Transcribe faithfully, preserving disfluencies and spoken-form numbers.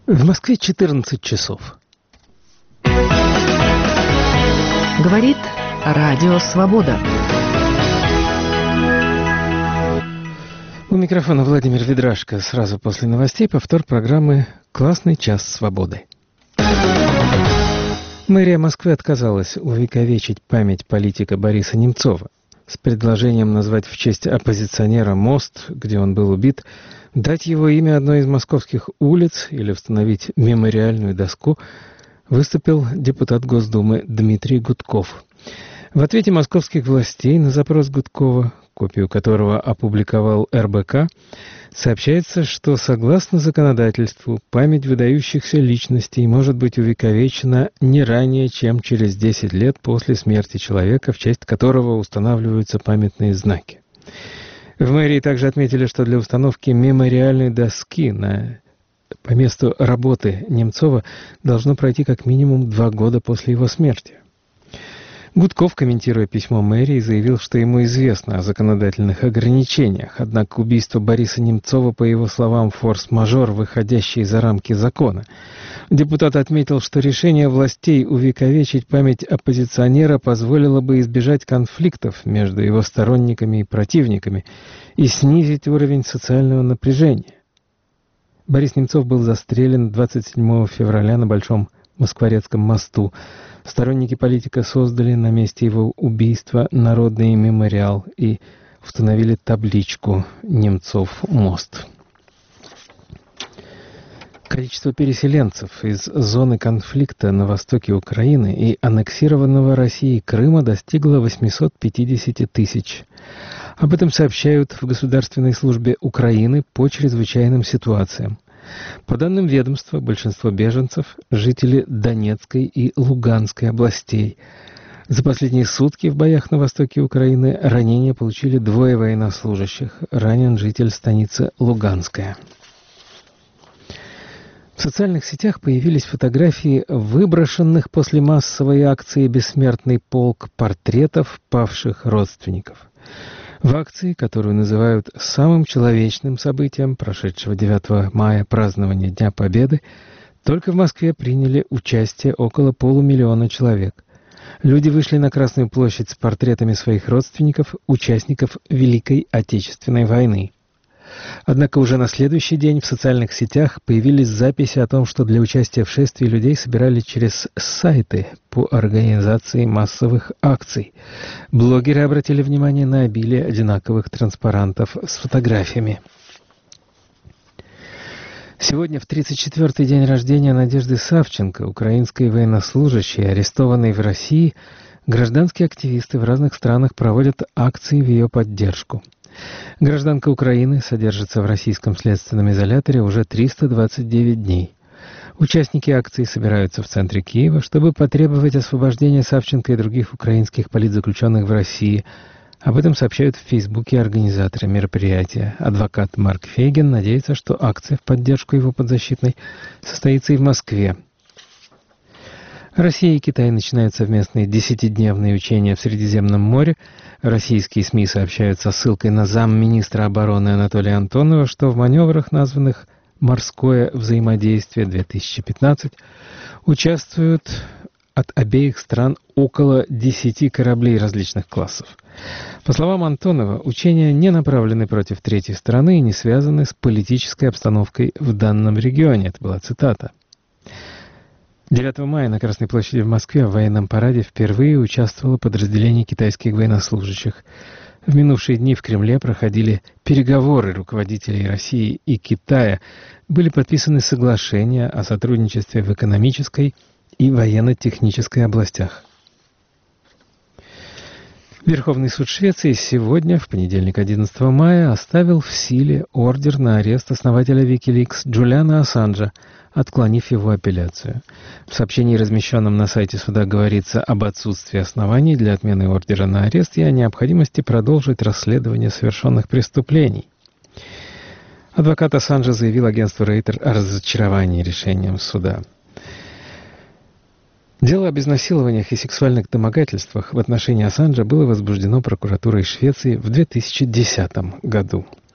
В Москве четырнадцать часов. Говорит Радио Свобода. У микрофона Владимир Ведрашко. Сразу после новостей повтор программы «Классный час свободы». Мэрия Москвы отказалась увековечить память политика Бориса Немцова с предложением назвать в честь оппозиционера мост, где он был убит, дать его имя одной из московских улиц или установить мемориальную доску, выступил депутат Госдумы Дмитрий Гудков. В ответе московских властей на запрос Гудкова, копию которого опубликовал эр бэ ка, сообщается, что согласно законодательству память выдающихся личностей может быть увековечена не ранее, чем через десять лет после смерти человека, в честь которого устанавливаются памятные знаки. В мэрии также отметили, что для установки мемориальной доски на... по месту работы Немцова должно пройти как минимум два года после его смерти. Гудков, комментируя письмо мэрии, заявил, что ему известно о законодательных ограничениях, однако убийство Бориса Немцова, по его словам, форс-мажор, выходящий за рамки закона. Депутат отметил, что решение властей увековечить память оппозиционера позволило бы избежать конфликтов между его сторонниками и противниками и снизить уровень социального напряжения. Борис Немцов был застрелен двадцать седьмого февраля на Большом Москворецком мосту. Сторонники политика создали на месте его убийства народный мемориал и установили табличку «Немцов мост». Количество переселенцев из зоны конфликта на востоке Украины и аннексированного Россией Крыма достигло восемьсот пятьдесят тысяч. Об этом сообщают в Государственной службе Украины по чрезвычайным ситуациям. По данным ведомства, большинство беженцев – жители Донецкой и Луганской областей. За последние сутки в боях на востоке Украины ранения получили двое военнослужащих. Ранен житель станицы Луганская. В социальных сетях появились фотографии выброшенных после массовой акции «Бессмертный полк» портретов павших родственников. В акции, которую называют самым человечным событием прошедшего девятого мая празднования Дня Победы, только в Москве приняли участие около полумиллиона человек. Люди вышли на Красную площадь с портретами своих родственников, участников Великой Отечественной войны. Однако уже на следующий день в социальных сетях появились записи о том, что для участия в шествии людей собирали через сайты по организации массовых акций. Блогеры обратили внимание на обилие одинаковых транспарантов с фотографиями. Сегодня, в тридцать четвёртый день рождения Надежды Савченко, украинской военнослужащей, арестованной в России, гражданские активисты в разных странах проводят акции в ее поддержку. Гражданка Украины содержится в российском следственном изоляторе уже триста двадцать девять дней. Участники акции собираются в центре Киева, чтобы потребовать освобождения Савченко и других украинских политзаключенных в России. Об этом сообщают в Фейсбуке организаторы мероприятия. Адвокат Марк Фейгин надеется, что акция в поддержку его подзащитной состоится и в Москве. Россия и Китай начинают совместные десятидневные учения в Средиземном море. Российские СМИ сообщают со ссылкой на замминистра обороны Анатолия Антонова, что в маневрах, названных «Морское взаимодействие-две тысячи пятнадцать», участвуют от обеих стран около десяти кораблей различных классов. По словам Антонова, учения не направлены против третьей стороны и не связаны с политической обстановкой в данном регионе. Это была цитата. девятого мая на Красной площади в Москве в военном параде впервые участвовало подразделение китайских военнослужащих. В минувшие дни в Кремле проходили переговоры руководителей России и Китая. Были подписаны соглашения о сотрудничестве в экономической и военно-технической областях. Верховный суд Швеции сегодня, в понедельник одиннадцатого мая, оставил в силе ордер на арест основателя Wikileaks Джулиана Ассанжа, отклонив его апелляцию. В сообщении, размещенном на сайте суда, говорится об отсутствии оснований для отмены ордера на арест и о необходимости продолжить расследование совершенных преступлений. Адвокат Ассанжа заявил агентству Рейтер о разочаровании решением суда. Дело об изнасилованиях и сексуальных домогательствах в отношении Ассанжа было возбуждено прокуратурой Швеции в две тысячи десятом году.